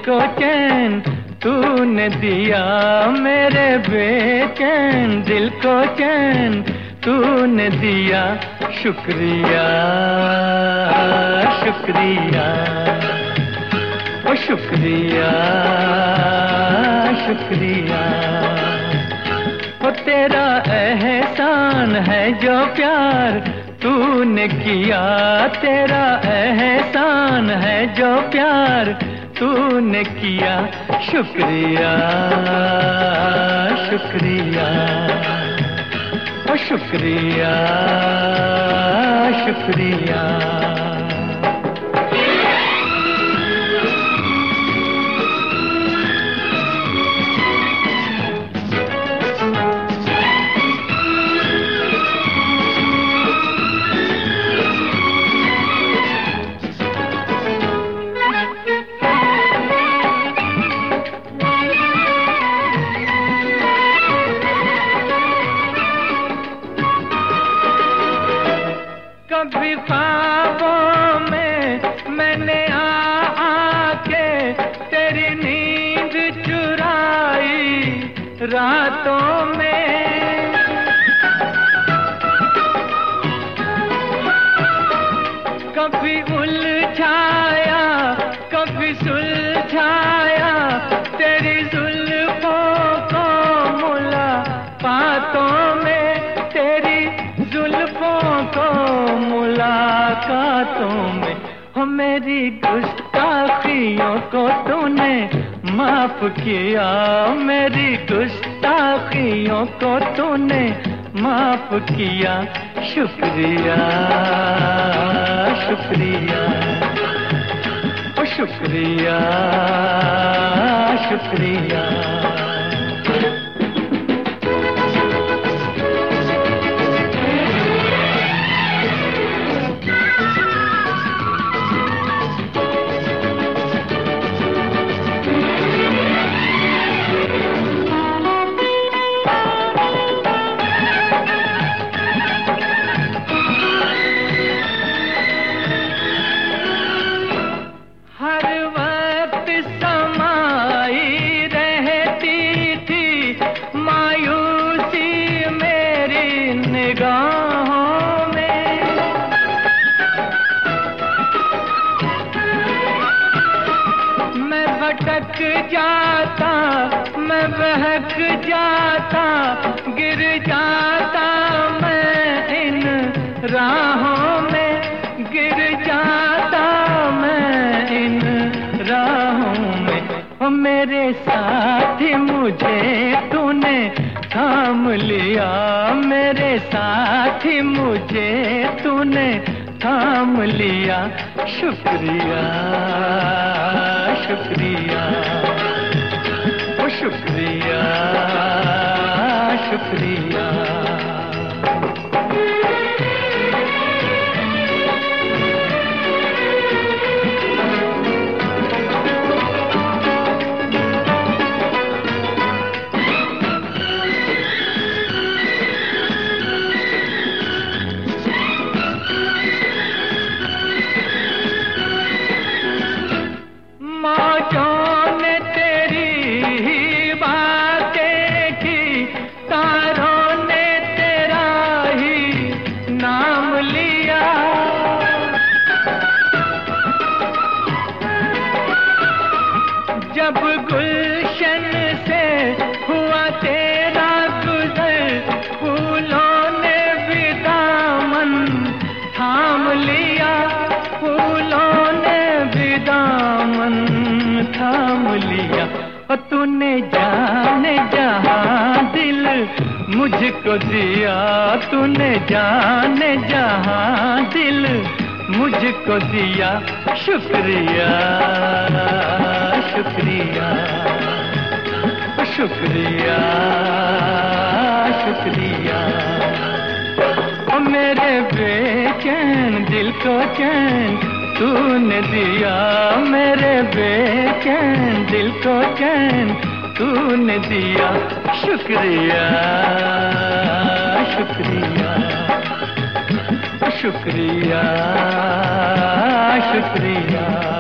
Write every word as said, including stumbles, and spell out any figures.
को चैन तूने दिया, मेरे बेचैन दिल को चैन तूने दिया। शुक्रिया शुक्रिया ओ शुक्रिया शुक्रिया। ओ तेरा एहसान है जो प्यार तूने किया, तेरा एहसान है जो प्यार तूने किया। शुक्रिया शुक्रिया ओ शुक्रिया शुक्रिया। कभी ख्वाबों में मैंने आके तेरी नींद चुराई रातों में। कभी उलझाया कभी सुलझाया तेरी जुल्फों को मुलाकातों में, तेरी जुल्फों को मुलाकातों में। हो मेरी गुस्ताखियों को तूने माफ किया, मेरी गुस्ताखियों को तूने माफ किया। शुक्रिया शुक्रिया ओ शुक्रिया शुक्रिया। भटक जाता मैं बहक जाता, गिर जाता मैं इन राहों में, गिर जाता मैं इन राहों में। ओ मेरे साथी मुझे तूने थाम लिया, मेरे साथी मुझे तूने थाम लिया। शुक्रिया शुक्रिया ओ शुक्रिया शुक्रिया। मौजों ने तेरी बातें की, तारों ने तेरा ही नाम लिया। जब गुलशन से हुआ तेरा गुजर, फूलों ने भी दामन थाम लिया, फूलों ने भी दामन थाम लिया। और तूने जाने जहां दिल मुझको दिया, तूने जाने जहां दिल मुझको दिया। शुक्रिया शुक्रिया शुक्रिया शुक्रिया। ओ मेरे बेचैन दिल को चैन तूने दिया, मेरे बेचैन दिल को चैन तूने दिया। शुक्रिया शुक्रिया शुक्रिया शुक्रिया।